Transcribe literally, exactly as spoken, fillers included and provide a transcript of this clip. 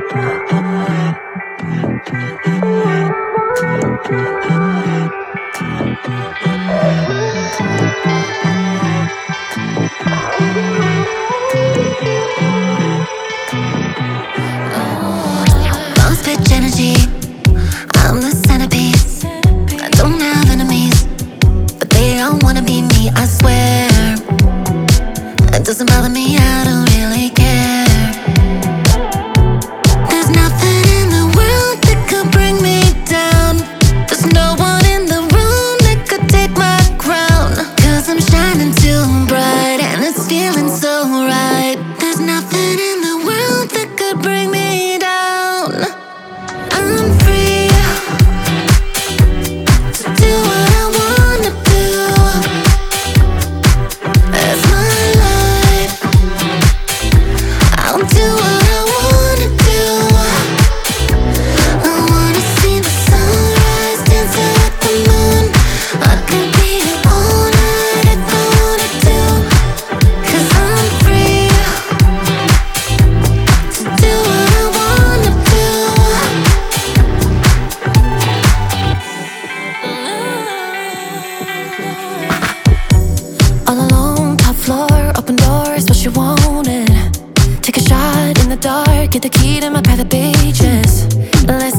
Boss bitch energy, I'm the centerpiece. I don't have enemies, but they all wanna be me, I swear. It doesn't bother me, I don't really care. There's nothing in the world that could bring me down. There's no one in the room that could take my crown. Cause I'm shining too bright and it's feeling so right. There's nothing in the world that could bring me down. I'm free to do what I wanna do. It's my life, I'll do what I wanna do. I wanna see the sunrise, dancing with the moon. I could be here all night if I wanted to. Cause I'm free to do what I wanna do. All alone, top floor, open doors, what you wanted. Take a shot in the dark, get the key to my private beaches. Let's